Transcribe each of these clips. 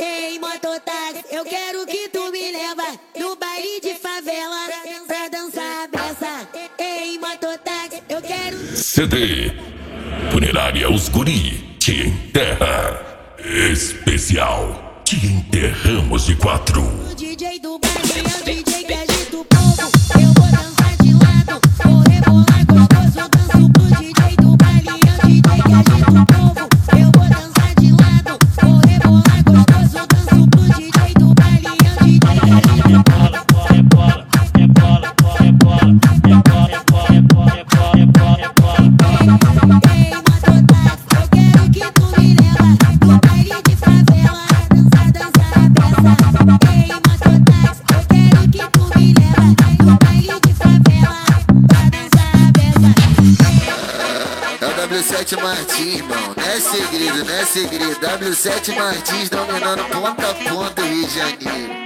Ei, mototáxi, eu quero que tu me leva no baile de favela pra dançar a beça. Ei, mototáxi, eu quero... CD Funerária Os Guri te enterra. Especial, te enterramos de 4. O DJ do baile é o DJ que agita o povo. Eu vou dançar de lado, vou rebolar gostoso. Eu danço pro DJ do baile, é o DJ que agita o povo. Eu vou dançar de lado, vou rebolar gostoso. Eu danço pro DJ do baile, é o DJ que agita o povo. Ei, mototáxi, eu quero que tu me leva no baile de favela, dançar a beça. Ei, mototáxi, eu quero que tu me leva no baile de favela pra dançar a beça. É o W7 Martins, irmão, não é segredo, não é segredo. W7 Martins dominando ponta a ponta o Rio de Janeiro.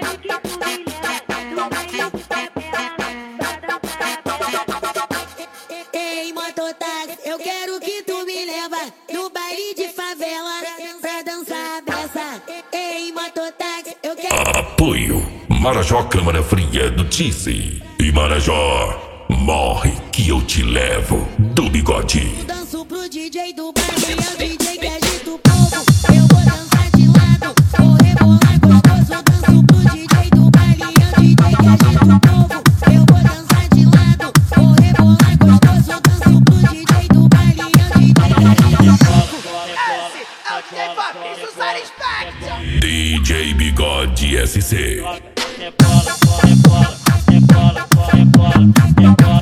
Ei, mototáxi, eu quero que tu me leva no baile de favela pra dançar a beça. Ei, mototáxi, eu quero... Apoio Marajó Câmara Fria do Tice. E Marajó, morre que eu te levo do bigode. Danço pro DJ do baile, é o DJ que agita o povo. Eu vou dançar de lado, vou rebolar gostoso. Eu danço pro DJ do baile, é o DJ que agita o povo. Eu vou dançar de lado, vou rebolar gostoso. Eu danço pro DJ do baile, é o DJ que agita o povo. Esse é o DJ Fabrício Satisfaction. DJ Bigode SC. Rebola, rebola, rebola, rebola, rebola.